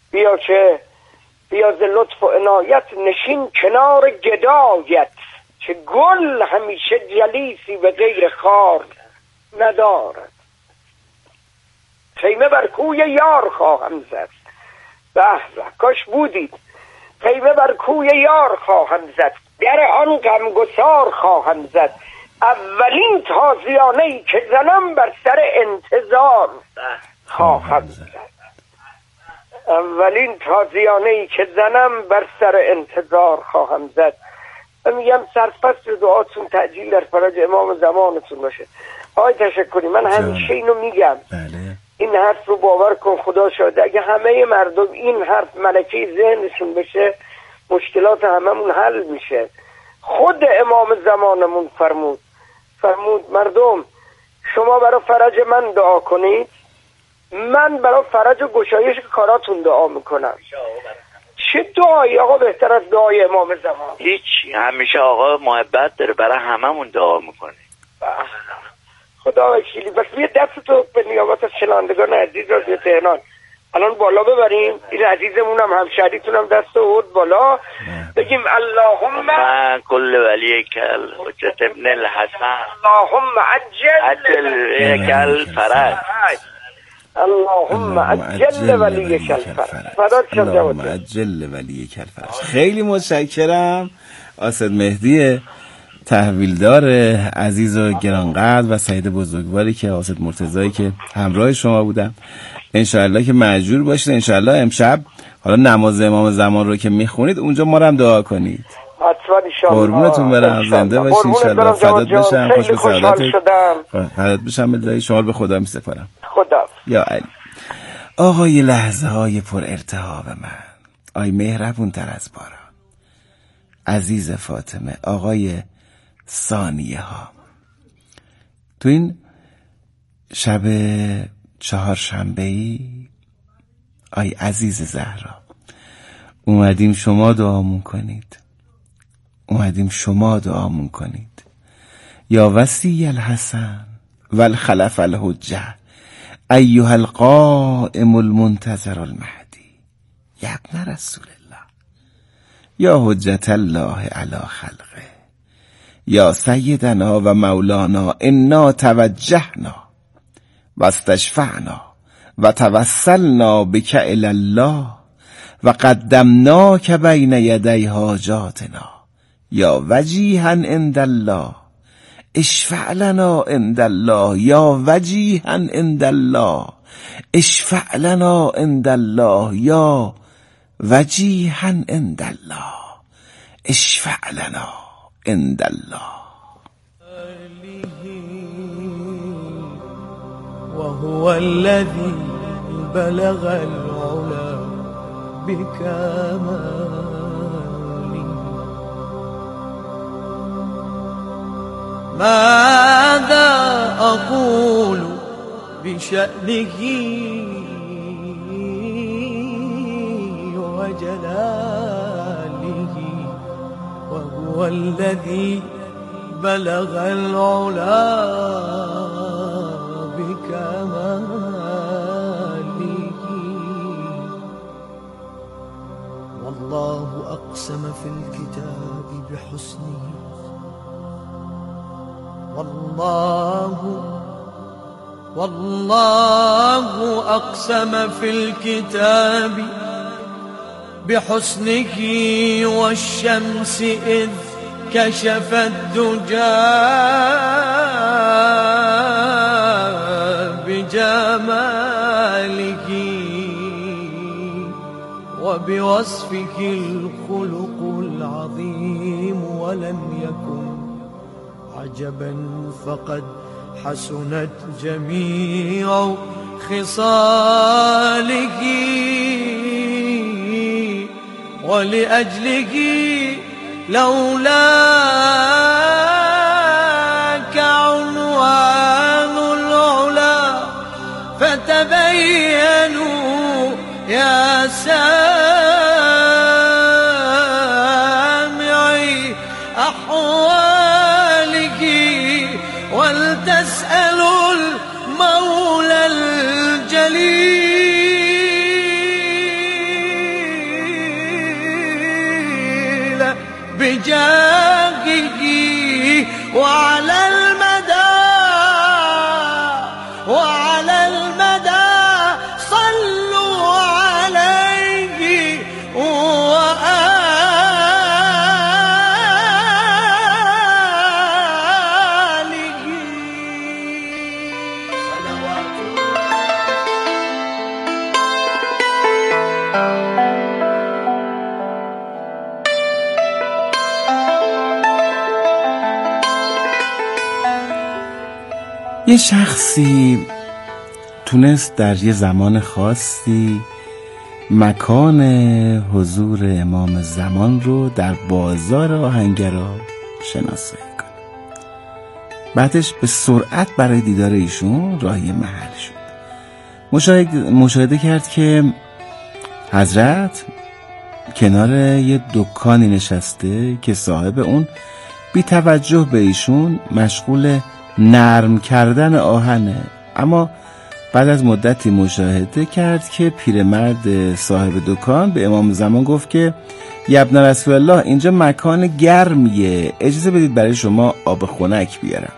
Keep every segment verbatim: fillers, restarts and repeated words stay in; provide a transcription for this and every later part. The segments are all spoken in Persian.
بیا که بیا ز لطف و عنایت نشین کنار گدایت، که گل همیشه جلیسی به غیر خار ندارد. خیمه بر کوی یار خواهم زد، به به کاش بودید. خیمه بر کوی یار خواهم زد، در آن غمگسار خواهم زد. اولین تازیانه ای که زنم بر سر انتظار خواهم زد. اولین تازیانه ای که زنم بر سر انتظار خواهم زد. من میگم سرفصل دعاتون تعجیل در فرج امام زمانتون باشه. آقای تشکری، من همیشه اینو میگم، بله. این حرف رو باور کن خدا شاهده، اگه همه مردم این حرف ملکه ذهنشون بشه مشکلات هممون حل میشه. خود امام زمانمون فرمود فرمود مردم شما برای فرج من دعا کنید، من برای فرج و گشایش کاراتون دعا میکنم. چه دعایی آقا بهتر از دعای امام زمان؟ هیچ. همیشه آقا محبت داره، برای هممون دعا میکنه. خدا وکیلی. بس یه دست تو به نیابت از شنوندگان عزیز رادیو تهران الان بالا ببریم، این عزیزمونم همشهریتونم دست آورد بالا، بگیم اللهم من کل ولی کل حجت ابن الحسن اللهم عجل عجل کل فرج اللهم عجل ولی کل فرج اللهم عجل ولی کل فرج. خیلی متشکرم آسد مهدی تحویلدار عزیز و گرانقدر و سعید بزرگواری که آسد مرتضایی که همراه شما بودم. انشاءالله که مأجور باشید. انشاءالله امشب حالا نماز امام زمان رو که میخونید اونجا ما رو هم دعا کنید. حتما انشاءالله. قربونتون برم، زنده باشید انشاءالله. فدات بشم، خوش به سعادتت. فدات بشم، بدای شما به خدا میسپارم. خدا یا علی. آقای لحظه های پر ارتحاب من، آی مهربون تر از باران، عزیز فاطمه، آقای ثانیه ها، تو این شب چهارشنبه‌ای آی عزیز زهرا اومدیم شما دعامون کنید، اومدیم شما دعامون کنید. یا وصی الحسن والخلف الحجه ایها القائم المنتظر المهدی یا ابن رسول الله یا حجت الله علی خلقه یا سیدنا و مولانا انا توجهنا و استشفعنا و توسلنا بک الی الله و قدمناک بین یدی حاجاتنا یا وجیها عند الله اشفع لنا عند الله یا وجیها عند الله اشفع لنا عند الله یا وجیها عند الله اشفع لنا عند الله. وهو الذي بلغ العلا بكماله ماذا أقول بشأنه وجلاله وهو الذي بلغ العلا بكماله والله أقسم في الكتاب بحسنه والله والله أقسم في الكتاب بحسنه والشمس إذ كشفت دجى بجماله وبوصفه الخلق العظيم ولم يكن عجبا فقد حسنت جميع خصاله ولأجله لولاك عنوان العلا فتبينوا يا سامعي أحواله ولتسألوا المولى الجليل یه شخصی تونست در یه زمان خاصی مکان حضور امام زمان رو در بازار آهنگرا شناسایی کنه. بعدش به سرعت برای دیدار ایشون راهی محل شد. مشاهده, مشاهده کرد که حضرت کنار یه دکانی نشسته که صاحب اون بی توجه به ایشون مشغول نرم کردن آهنه. اما بعد از مدتی مشاهده کرد که پیرمرد صاحب دکان به امام زمان گفت که ابن رسول الله اینجا مکان گرمیه، اجازه بدید برای شما آب خنک بیارم.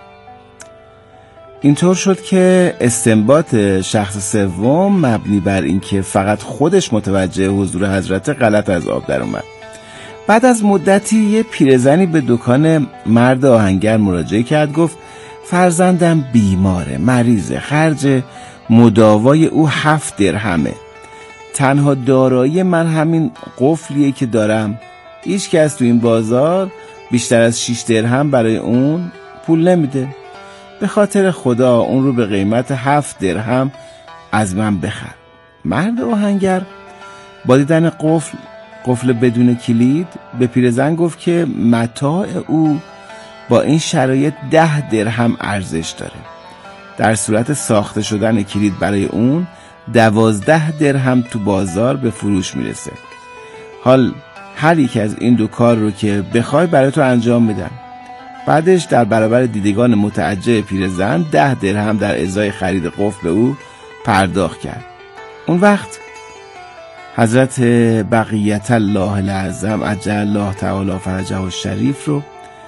اینطور شد که استنباط شخص سوم مبنی بر اینکه فقط خودش متوجه حضور حضرت غلط از آب در اومد. بعد از مدتی یه پیرزنی به دکان مرد آهنگر مراجعه کرد، گفت فرزندم بیماره، مریضه، خرج مداوای او هفت درهمه، تنها دارایی من همین قفلیه که دارم، هیچ کس تو این بازار بیشتر از شش درهم برای اون پول نمیده، به خاطر خدا اون رو به قیمت هفت درهم از من بخر. مرد آهنگر با دیدن قفل قفل بدون کلید به پیرزن گفت که متاع او با این شرایط ده درهم ارزش داره، در صورت ساخته شدن کلید برای اون دوازده درهم تو بازار به فروش میرسه. حال هر یک از این دو کار رو که بخوای برای تو انجام میدم. بعدش در برابر دیدگان متعجب پیرزن ده درهم در ازای خرید قفل به او پرداخت کرد. اون وقت حضرت بقیت الله العظم عجل الله تعالی فرجه الشریف رو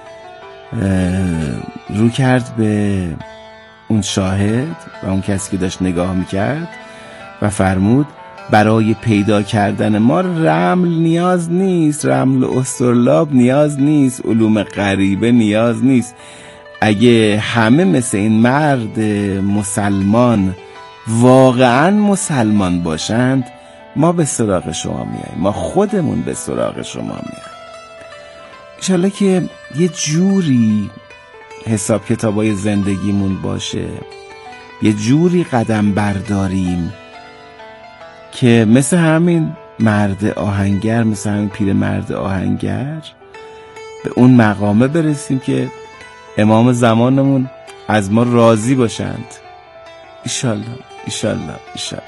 رو کرد به اون شاهد و اون کسی که داشت نگاه میکرد و فرمود برای پیدا کردن ما رمل نیاز نیست، رمل و استرلاب نیاز نیست، علوم غریبه نیاز نیست. اگه همه مثل این مرد مسلمان واقعا مسلمان باشند ما به سراغ شما میاییم، ما خودمون به سراغ شما میاییم. انشالله که یه جوری حساب کتابای زندگیمون باشه، یه جوری قدم برداریم که مثل همین مرد آهنگر، مثل همین پیر مرد آهنگر به اون مقامه برسیم که امام زمانمون از ما راضی باشند. ایشالله ایشالله ایشالله.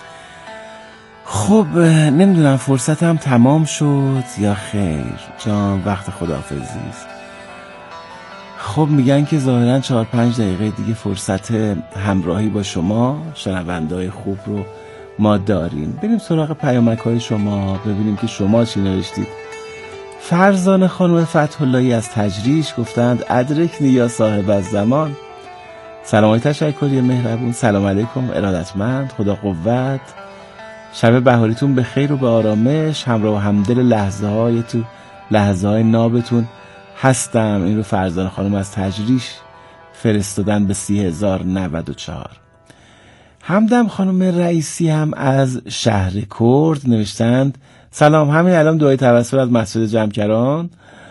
خب نمیدونم فرصتم تمام شد یا خیر جان، وقت خداحافظی است. خب میگن که ظاهرا چهار پنج دقیقه دیگه فرصت همراهی با شما شنونده‌های خوب رو ما داریم. بریم سراغ پیامک‌های شما ببینیم که شما چی نوشتید. فرزانه خانم فتح اللهی از تجریش گفتند ادرکنی یا صاحب الزمان. سلامای تشکری مهربون. سلام علیکم ارادتمند، خدا قوت، شب بهاریتون به خیر و به آرامش، همراه و همدل لحظه های تو لحظه های نابتون هستم. این رو فرزانه خانم از تجریش فرستادن به سی هزار و نود و چهار. همدم خانم رئیسی هم از شهر کرد نوشتند سلام، همین الان دعای توسل از مسجد جمکران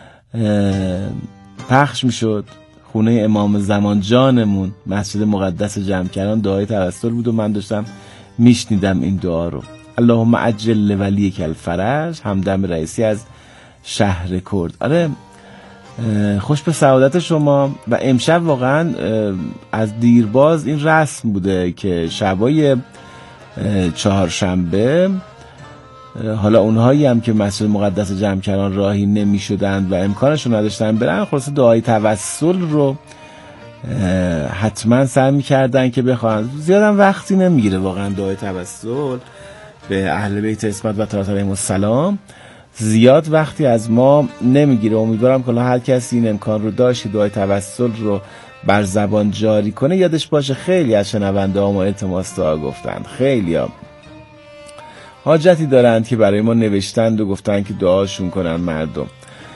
پخش می شد، خونه امام زمان جانمون مسجد مقدس جمکران دعای توسل بود و من داشتم میشنیدم این دعا رو. اللهم عجل ولیک الفرج. همدم رئیسی از شهر کرد. آره خوش به سعادت شما. و امشب واقعا از دیرباز این رسم بوده که شبای چهارشنبه حالا اونهایی هم که مسجد مقدس جمکران راهی نمی شدند و امکانشون نداشتن برن، خلاصه دعای توسل رو حتما سعی می‌کردن که بخوان. زیادم وقتی نمیگیره واقعا دعای توسل به اهل بیت عصمت و طهارت علیهم السلام، زیاد وقتی از ما نمیگیره. امیدوارم که هر کسی این امکان رو داشت دعای توسل رو بر زبان جاری کنه. یادش باشه خیلی از شنونده ها ما التماس دعا گفتند، خیلی ها حاجتی دارند که برای ما نوشتند و گفتند که دعاشون کنن مردم.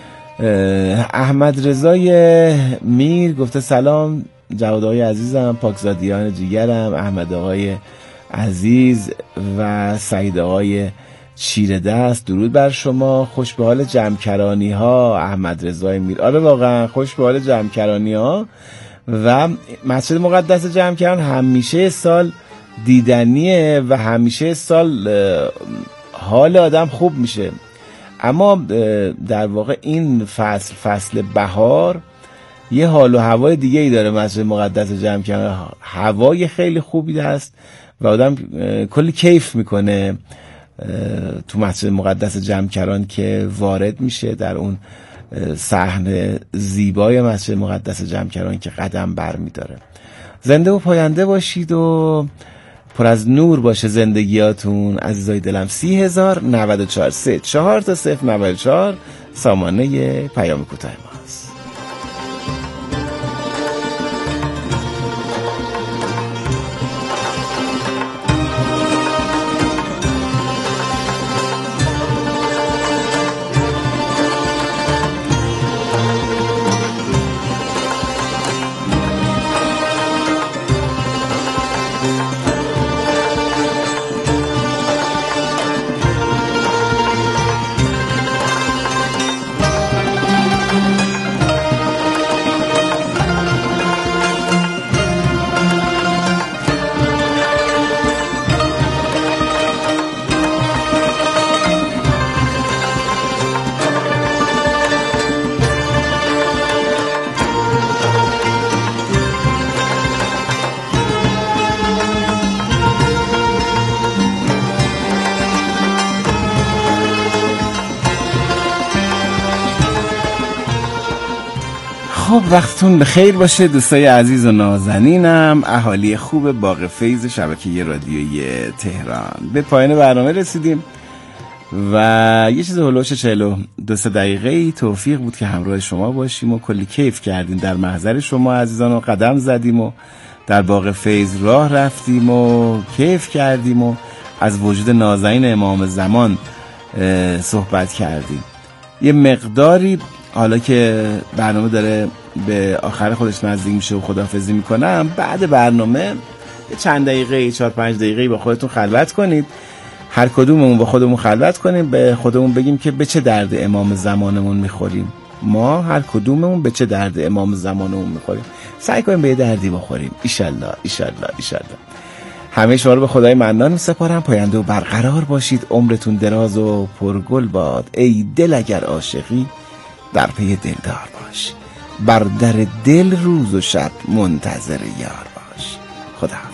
احمد رضای میر گفته سلام جواد آقای عزیزم، پاکزادیان جیگرم، احمد آقای عزیز و سعید آقای چیره دست، درود بر شما، خوش به حال جمکرانی ها. احمد رضای میر، آره واقعا خوش به حال جمکرانی ها. و مسجد مقدس جمکران همیشه سال دیدنیه و همیشه سال حال آدم خوب میشه، اما در واقع این فصل فصل بهار یه حال و هوای دیگه ای داره. مسجد مقدس جمکران هوای خیلی خوبی هست و آدم کلی کیف میکنه تو مسجد مقدس جمکران که وارد میشه در اون صحنه زیبای مسجد مقدس جمکران که قدم بر میداره. زنده و پاینده باشید و پر از نور باشه زندگیاتون عزیزای دلم. سی هزار نود و چهار سه چهار تا صفر نود و چهار سامانه پیام کوتاه ماست. خب وقتتون بخیر باشه دوستای عزیز و نازنینم، اهالی خوب باغ فیض شبکه رادیویی تهران. به پایان برنامه رسیدیم و یه چیز هلوش چهل و دو سه دقیقه توفیق بود که همراه شما باشیم و کلی کیف کردیم. در محضر شما عزیزان و قدم زدیم و در باغ فیض راه رفتیم و کیف کردیم و از وجود نازنین امام زمان صحبت کردیم. یه مقداری حالا که برنامه داره به آخر خودش نزدیک میشه و خداحافظی میکنم، بعد برنامه چند دقیقه چهار پنج دقیقه با خودتون خلوت کنید، هر کدوممون با خودمون خلوت کنیم، به خودمون بگیم که به چه درد امام زمانمون میخوریم. ما هر کدوممون به چه درد امام زمانمون میخوریم، سعی کنیم به یه دردی بخوریم. ایشالله ایشالله ایشالله. همه شما رو به خدای منان میسپارم. پاینده و برقرار باشید، عمرتون دراز و پرگل باد. ای دل اگر عاشقی در پی دلدار باش، بر در دل روز و شب منتظر یار باش. خداحافظ.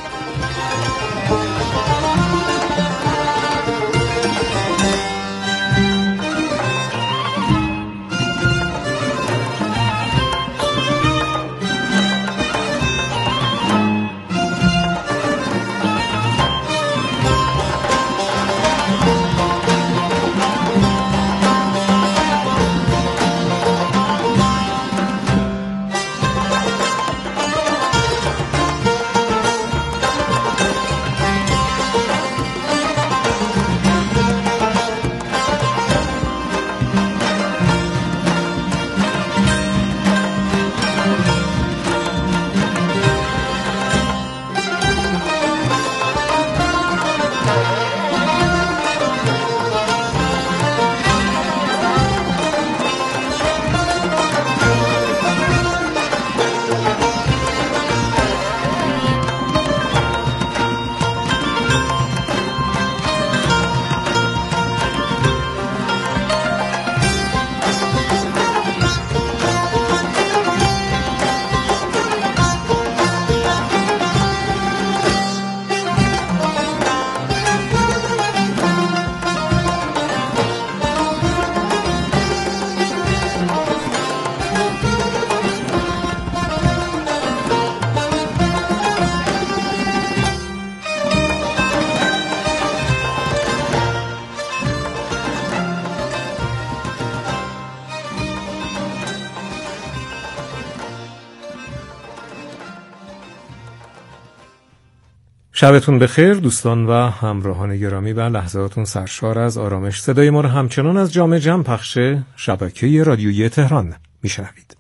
شبتون بخیر دوستان و همراهان گرامی و لحظاتون سرشار از آرامش. صدای ما رو همچنان از جام جم پخش شبکه رادیویی تهران میشنوید.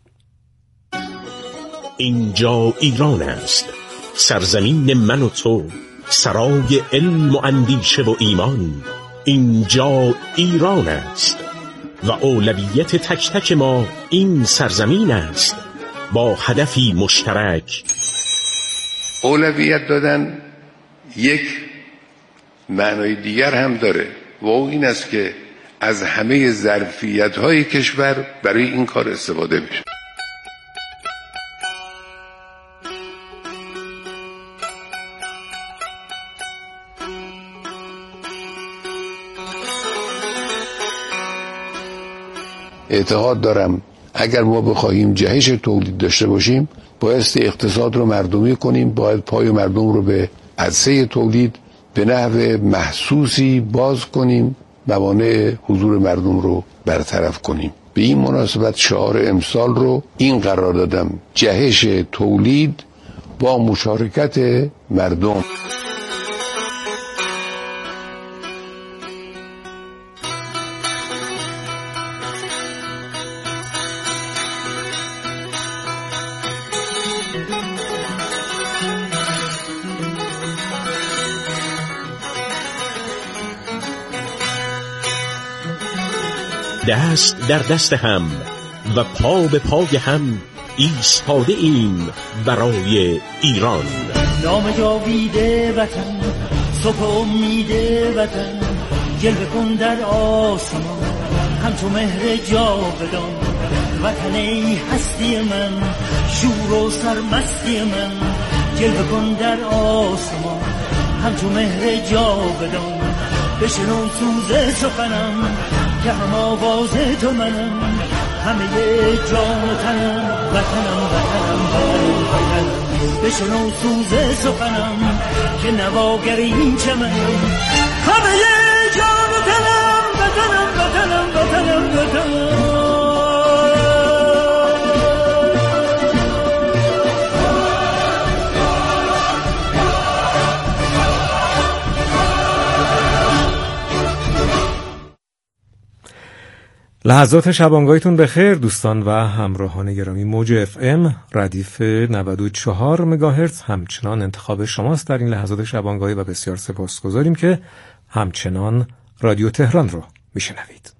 اینجا ایران است، سرزمین من و تو، سرای علم و اندیشه و ایمان. اینجا ایران است و اولویت تک تک ما این سرزمین است با هدفی مشترک. اولویت دادن یک معنای دیگر هم داره و اون این است که از همه ظرفیت‌های کشور برای این کار استفاده بشه. اعتقاد دارم اگر ما بخواهیم جهش تولید داشته باشیم بایستی اقتصاد رو مردمی کنیم، باید پای مردم رو به عرصه تولید به نحو محسوسی باز کنیم، موانع حضور مردم رو برطرف کنیم. به این مناسبت شعار امسال رو این قرار دادم: جهش تولید با مشارکت مردم. دست در دست هم و پا به پای هم ایستاده ایم برای ایران. نام جاویده وطن، صبح امید وطن، جلوه کن در آسمان همچو مهر جاودان. وطن ای هستی من، شور و سرمستی من، جلوه کن در آسمان همچو مهر جاودان. بشنو سوز سخنم که هم آواز تو منم، همه جان و تنم، وطنم وطنم وطنم وطنم. بشنو سوز سخنم که نواگر این چمنم، همه جان و تنم، وطنم وطنم وطنم وطنم. لحظات شبانگاهیتون بخیر دوستان و همراهان گرامی. موج اف ام ردیف نود و چهار مگاهرتز همچنان انتخاب شماست در این لحظات شبانگاهی و بسیار سپاسگزاریم که همچنان رادیو تهران رو میشنوید.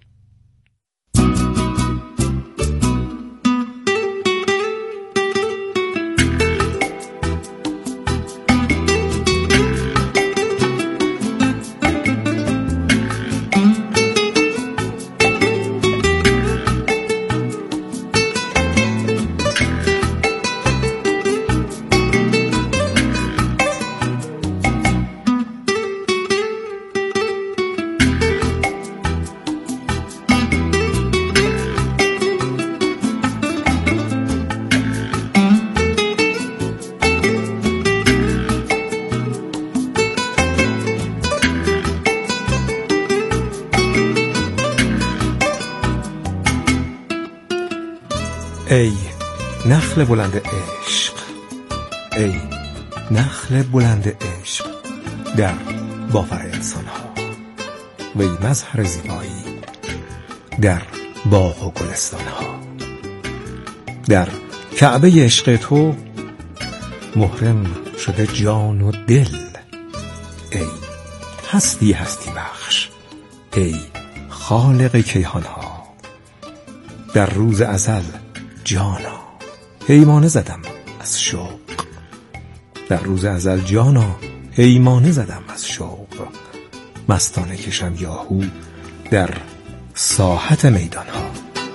ای نخل بلند عشق، ای نخل بلند عشق در باور انسان ها، وی مظهر زیبایی در باغ و گلستان ها. در کعبه عشق تو محرم شده جان و دل، ای هستی هستی بخش، ای خالق کیهان ها. در روز ازل جانا پیمانه زدم از شوق، در روز ازل جانا پیمانه زدم از شوق. مستانه کشم یاهو در ساحت میدان ها.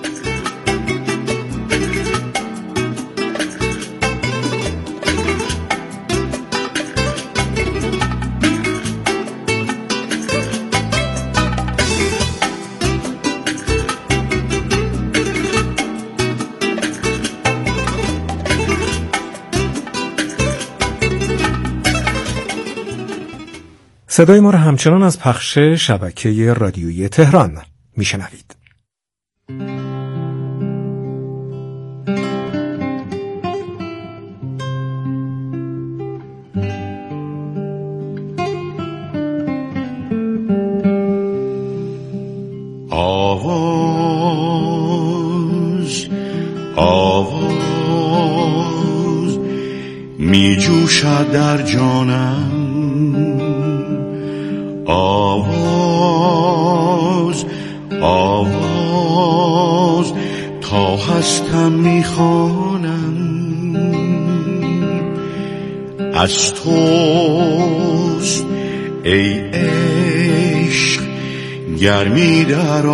صدای ما را همچنان از پخش شبکه رادیویی تهران میشنوید. آواز آواز می جوشد در جانم، آواز هستم میخوانم از توست ای عشق گرمی در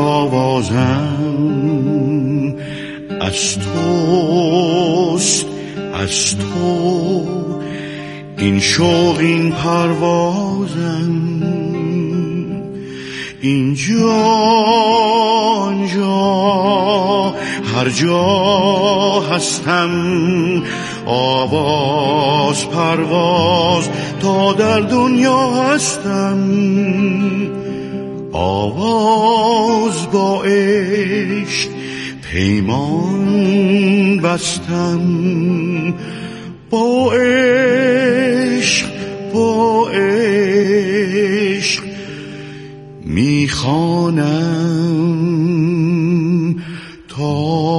آوازم از توست از تو این شوق این پروازم اینجا آنجا هر جا هستم آواز پرواز تا در دنیا هستم آواز با عشق پیمان بستم با عشق با عشق میخوانم تا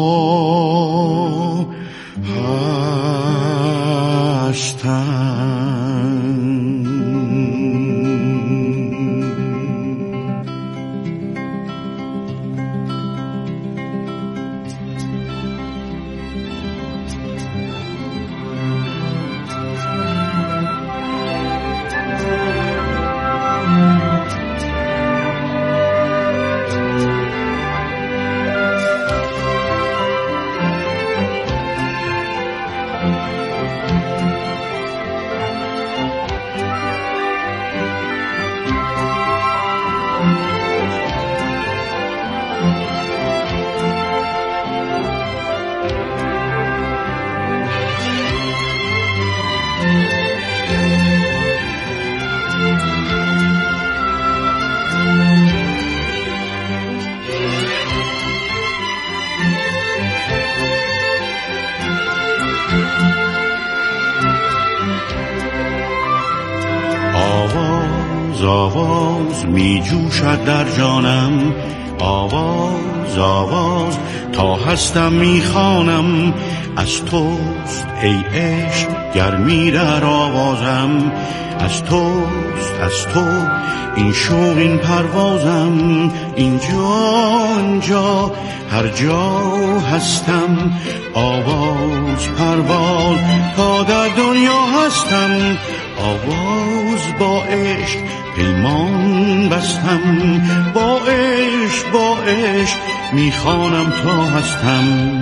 آواز می جوشد در جانم آواز آواز تا هستم می خوانم از توست ای عشق گرمی در آوازم از توست از تو این شوق این پروازم اینجا آنجا هر جا هستم آواز پرواز تا در دنیا هستم آواز با عشق پیمان بستم با عشق با عشق میخوانم تا هستم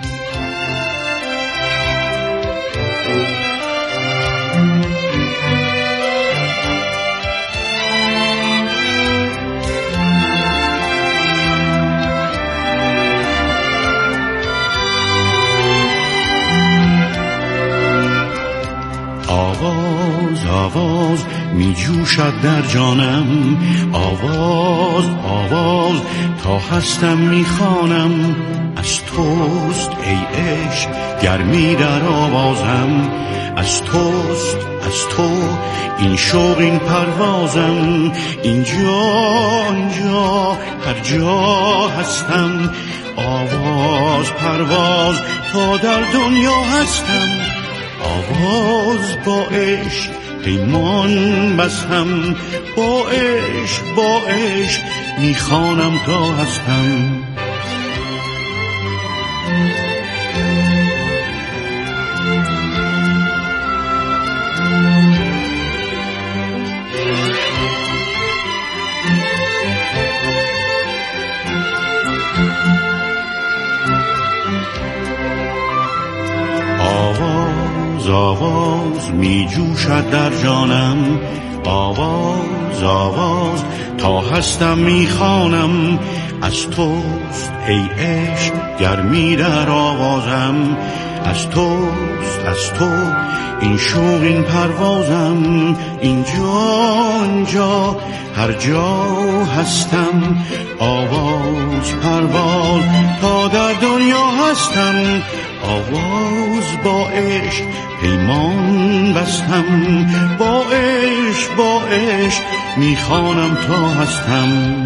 آواز آواز می جوشد در جانم آواز آواز تا هستم می خوانم از توست ای عشق گرمی در آوازم از توست از تو این شوق این پروازم اینجا آنجا هر جا هستم آواز پرواز تا در دنیا هستم آواز با عشق پیمان بستم با عشق با عشق میخوانم تا هستم آواز آواز می جوشد در جانم آواز آواز تا هستم می خوانم از توست ای عشق گرمی در آوازم از توست از تو این شوق این پروازم اینجا آنجا هر جا هستم آواز پرواز تا در دنیا هستم آواز با عشق پیمان بستم با عشق با عشق میخوانم تا هستم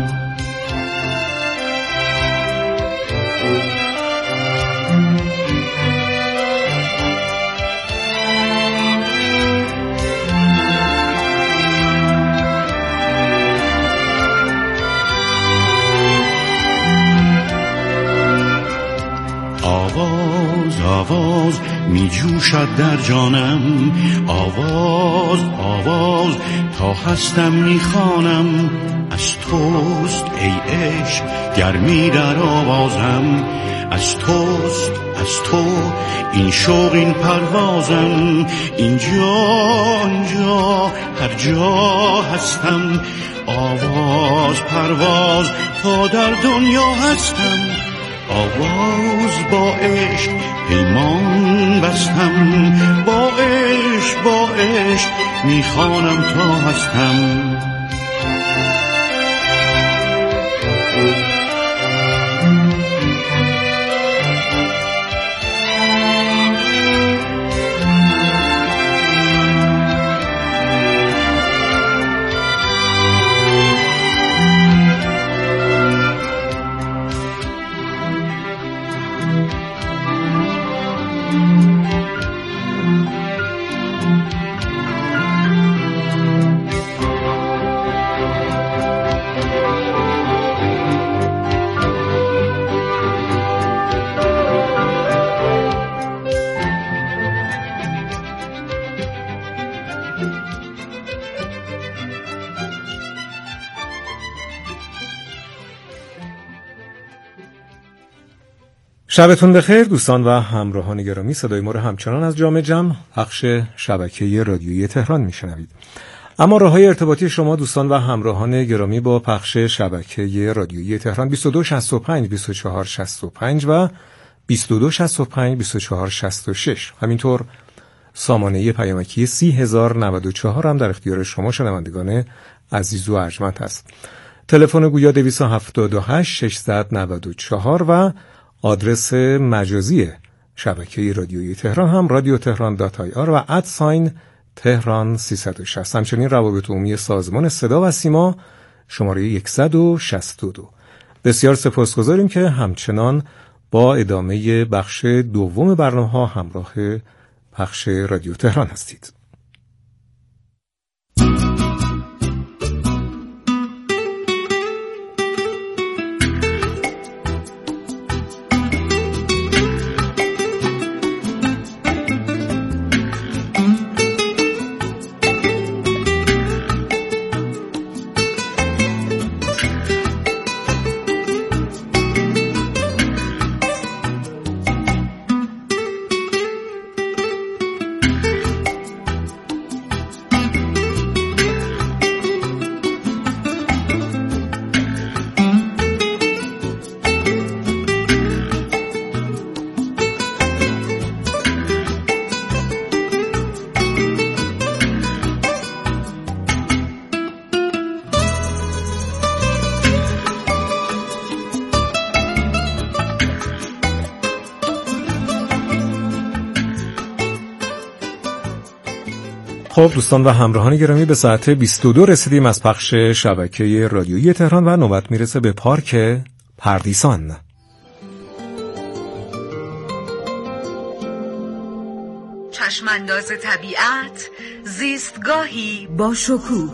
آواز می جوشد در جانم، آواز آواز تا هستم می خوانم. از توست ای عشق گرمی در آوازم، از توست از تو این شوق این پروازم. اینجا اینجا هر جا هستم، آواز پرواز تا در دنیا هستم. آواز با عشق پیمان بستم، با عشق با عشق میخوانم تا هستم. شبتون بخیر دوستان و همراهان گرامی. صدای ما رو همچنان از جام جم پخش شبکه رادیویی تهران میشنوید. اما راههای ارتباطی شما دوستان و همراهان گرامی با پخش شبکه رادیویی تهران بیست و دو شصت و پنج بیست و چهار شصت و پنج و بیست و دو شصت و پنج بیست و چهار شصت و شش، همینطور سامانه پیامکی سی هزار و نود و چهار هم در اختیار شما شنوندگان عزیز و ارجمند است. تلفن گویا دویست و هفتاد و هشت ششصد و نود و چهار و آدرس مجازی شبکه رادیویی تهران هم رادیو تهران دات آی آر و ادساین تهران سیصد و شصت. همچنین روابط عمومی سازمان صدا و سیما شماره صد و شصت و دو. بسیار سپاسگزاریم که همچنان با ادامه بخش دوم برنامه‌ها همراه پخش رادیو تهران هستید. خب دوستان و همراهان گرامی، به ساعت بیست و دو رسیدیم از پخش شبکه رادیویی تهران و نوبت میرسه به پارک پردیسان. چشمانداز طبیعت، زیستگاهی با شکوه.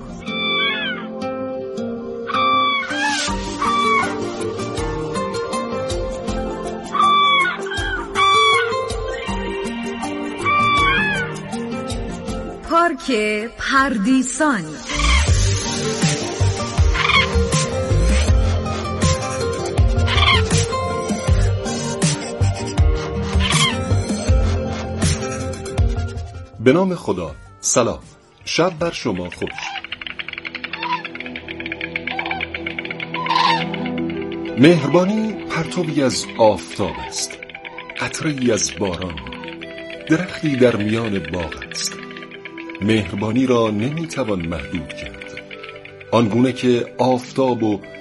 پارک پردیسان. به نام خدا. سلام، شب بر شما خوش. مهربانی پرتوی از آفتاب است، قطره‌ای از باران، درختی در میان باغ است. مهربانی را نمیتوان محدود کرد، آنگونه که آفتاب و